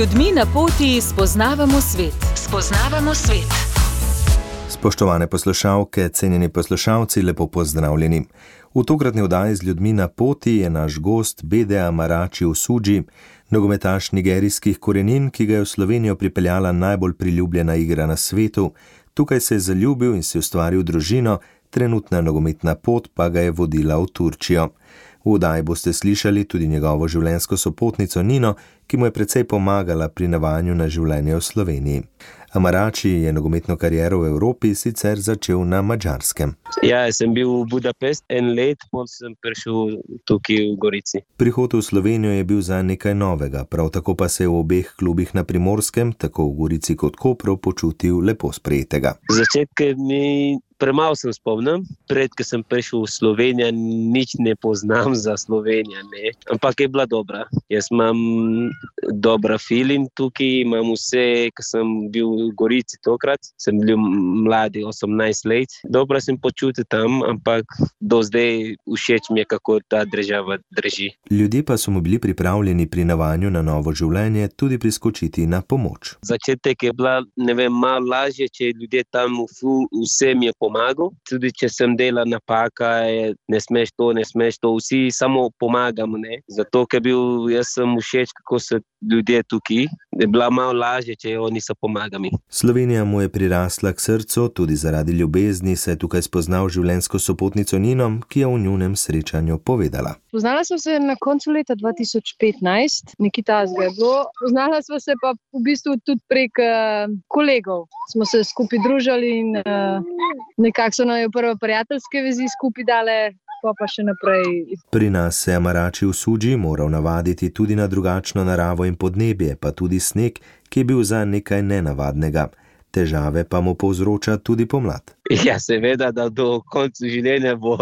ljudmi na poti spoznavamo svet. Spoštovane poslušalke, cenjeni poslušalci, lepo pozdravljeni. V tokratni oddaji z ljudmi na poti je naš gost Bede Amarači Osuji, nogometaš nigerijskih korenin, ki ga je v Slovenijo pripeljala najbolj priljubljena igra na svetu. Tukaj se je zaljubil in si ustvaril družino, trenutna nogometna pot pa ga je vodila v Turčijo. V oddaji boste slišali tudi njegovo življenjsko sopotnico Nino, ki mu je precej pomagala pri navajanju na življenje v Sloveniji. Amarači je nogometno kariero v Evropi sicer začel na Madžarskem. Ja, sem bil v Budapest en let, potem sem prišel tukaj v Gorici. Prihod v Slovenijo je bil za nekaj novega, prav tako pa se je v obeh klubih na Primorskem, tako v Gorici kot Kopru, počutil lepo sprejetega. Začetke mi premalo sem spomnim, ko sem prišel v Slovenijo, nič ne poznam za Slovenijo, ne. Ampak je bila dobra. Jaz imam dobra feeling tukaj, imam vse, ko sem bil v Gorici tokrat, sem bil mladi, 18 let. Dobro sem počutil tam, ampak do zdaj všeč mi je, kako ta država drži. Ljudje pa so mu bili pripravljeni pri navajanju na novo življenje tudi priskočiti na pomoč. Začetek je bila, malo lažje, če ljudje tam vse mi je pomagal. Tudi če sem delal napaka, ne smeš to, vsi samo pomagamo, ne. Zato, ker jaz sem všeč, kako so ljudje tukaj, je bila malo lažje, če oni so pomagali. Slovenija mu je prirasla k srcu, tudi zaradi ljubezni se je tukaj spoznal življenjsko sopotnico Nino, ki je v njunem srečanju povedala. Poznala sva se na koncu leta 2015, nekaj tazga je bilo. Poznala sva se pa v bistvu tudi prek kolegov. Smo se skupaj družili in nekako so nam prvo prijateljske vezi skupaj dale, pa še naprej. Pri nas se Amarači Osuji moral navaditi tudi na drugačno naravo in podnebje, pa tudi sneg, ki je bil za nekaj nenavadnega. Težave pa mu povzroča tudi pomlad. Ja, seveda, da do konca življenja bo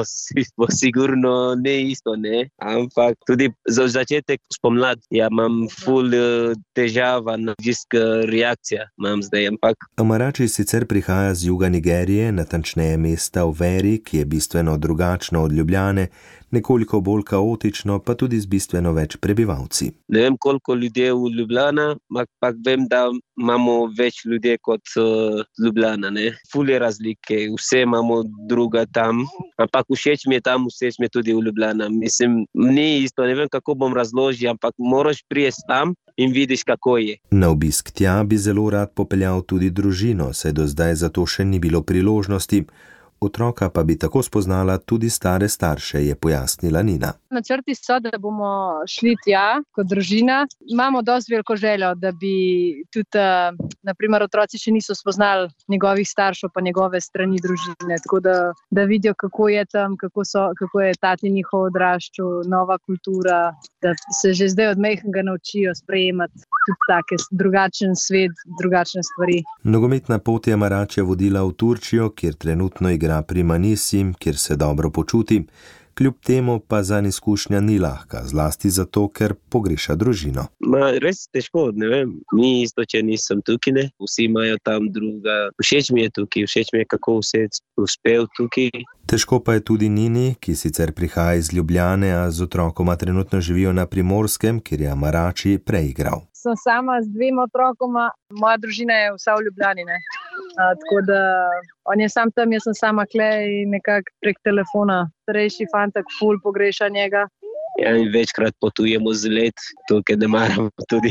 sigurno ne isto, ne. Ampak tudi za začetek spomlad, imam ful težava, alergijska reakcija imam zdaj, ampak. Amarači sicer prihaja z juga Nigerije, natančneje mesta Overi, ki je bistveno drugačno od Ljubljane, nekoliko bolj kaotično, pa tudi z bistveno več prebivalci. Ne vem, koliko ljudi v Ljubljana, ampak vem, da imamo več ljudi kot Ljubljana, ne. Ful je razlike, vse imamo druga tam, ampak všeč mi je tam, všeč mi je tudi v Ljubljana. Mislim, ni isto, ne vem, kako bom razložil, ampak moraš prijeti tam in vidiš, kako je. Na obisk tja bi zelo rad popeljal tudi družino, saj do zdaj za to še ni bilo priložnosti. Otroka pa bi tako spoznala tudi stare starše, je pojasnila Nina. Načrti so, da bomo šli tja kot družina. Imamo dosti veliko željo, da bi tudi, naprimer, otroci še niso spoznali njegovih staršev pa njegove strani družine, tako da vidijo, kako je tam, kako je tati njihov odraščal, nova kultura, da se že zdaj od majhnega naučijo sprejemati tudi take drugačen svet, drugačne stvari. Nogometna pot je Amaračija vodila v Turčijo, kjer trenutno igra pri Manisi, kjer se dobro počuti. Kljub temu pa zanj izkušnja ni lahka, zlasti zato, ker pogreša družino. Res težko, ne vem. Ni isto, če nisem tukaj, ne. Vsi imajo tam druga. Všeč mi je tukaj, všeč mi je, kako vse uspel tukaj. Težko pa je tudi Nini, ki sicer prihaja iz Ljubljane, a z otrokoma trenutno živijo na Primorskem, kjer je Amarači preigral. Sem sama z 2 otrokoma, moja družina je vsa v Ljubljani, ne. Tako da on je sam tam, jaz sem sama kle in nekako prek telefona. Starejši fantak ful pogreša njega. Ja, in večkrat potujemo z let, tukaj ne maramo tudi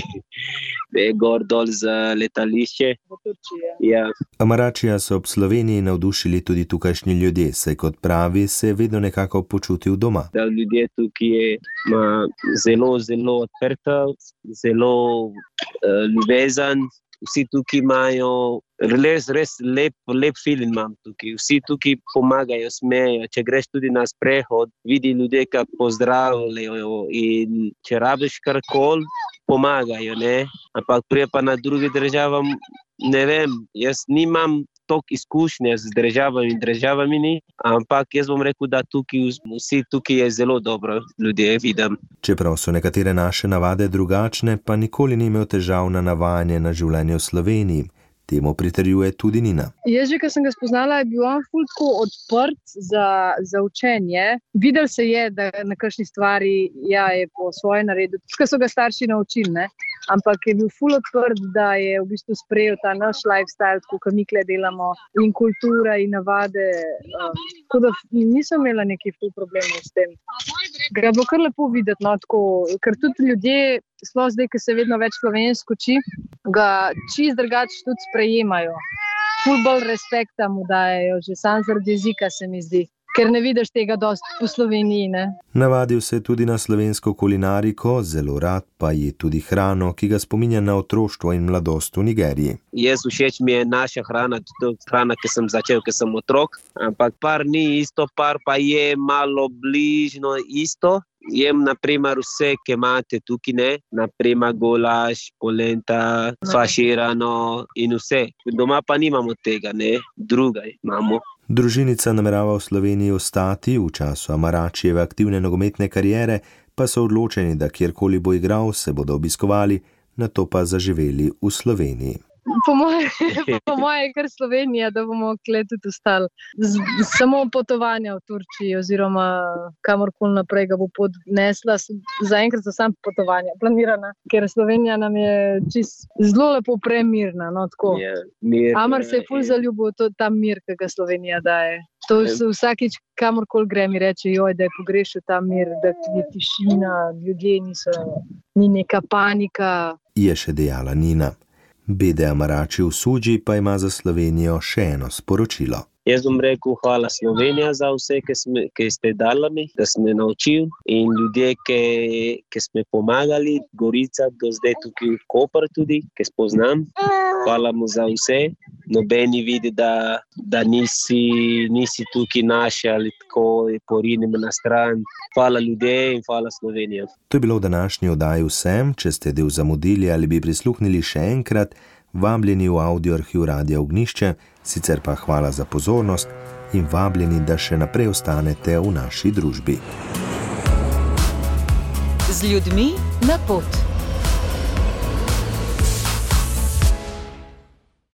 gor dol za letališče. Ja. Amaračija so ob Sloveniji navdušili tudi tukajšnji ljudje, saj kot pravi, se je vedno nekako počutil doma. Da ljudje tukaj je zelo, zelo odprta, zelo ljubezen. Vsi tukaj imajo res lep feeling imam tukaj. Vsi tukaj pomagajo, smejo. Če greš tudi na sprehod, vidi ljudje, ki pozdravljajo in če rabiš karkoli, pomagajo, ne. Ampak prije pa na drugi državam, ne vem, jaz nimam toliko izkušnje z državami ni, ampak jaz bom rekel, da vsi tukaj je zelo dobro, ljudje vidim. Čeprav so nekatere naše navade drugačne, pa nikoli ni imel težav na navajanje na življenje v Sloveniji. Temu pritrjuje tudi Nina. Jaz že, ko sem ga spoznala, je bil on ful tako odprt za učenje. Videl se je, da na kakšni stvari je po svoje naredil. Ko so ga starši naučili, ne. ampak je bil ful odprt, da je v bistvu sprejel ta naš lifestyle, kot mi kle delamo, in kultura in navade. Tako da nisem imela nekih ful problemov s tem. Ga bo kar lepo videti, no, tako, ker tudi ljudje, sploh zdaj, ki se vedno več slovensko uči, ga čisto drugače tudi sprejemajo. Ful bolj respekta mu dajejo, že sam zaradi jezika se mi zdi. Ker ne vidiš tega dosti po Sloveniji, ne? Navadil se tudi na slovensko kulinariko, zelo rad pa je tudi hrano, ki ga spominja na otroštvo in mladost v Nigeriji. Jaz všeč mi je naša hrana, tudi hrana, ki sem začel, ki sem otrok, ampak par ni isto, par pa je malo bližno isto. Jem, naprimer, vse, ki imate tukaj, ne? Naprimer, golaš, polenta, faširano in vse. Doma pa nimamo tega, ne? Druga imamo. Družinica namerava v Sloveniji ostati, v času Amaračijeve aktivne nogometne kariere pa so odločeni, da kjerkoli bo igral, se bodo obiskovali, nato pa zaživeli v Sloveniji. Po moje je kar Slovenija, da bomo kle tudi ostali. Samo potovanja v Turčiji oziroma kamorkoli naprej ga bo podnesla. Zaenkrat so samo potovanja planirana, ker Slovenija nam je zelo lepo premirna. No, tako. Amar se je ful zaljubil ta mir, ki ga Slovenija daje. To se vsakič kamorkoli gre mi reče, da je pogrešil ta mir, da je tišina, ljudje ni neka panika. Je še dejala Nina. BD Amarači v Sudži pa ima za Slovenijo še eno sporočilo. Jaz bom rekel hvala Slovenija za vse, ki ste dali mi, da sme naučil in ljudje, ki sme pomagali, Gorica do zdaj tukaj v Koper tudi, ki spoznam. Hvala mu za vse. Nobeni vidi, da nisi tukaj naši ali tako porinimo na stran. Hvala ljudje in hvala Slovenija. To je bilo v današnji oddaji vsem. Če ste del zamudili ali bi prisluhnili še enkrat, vabljeni v audioarhiv Radia Ognjišče, sicer pa hvala za pozornost in vabljeni, da še naprej ostanete v naši družbi. Z ljudmi na pot.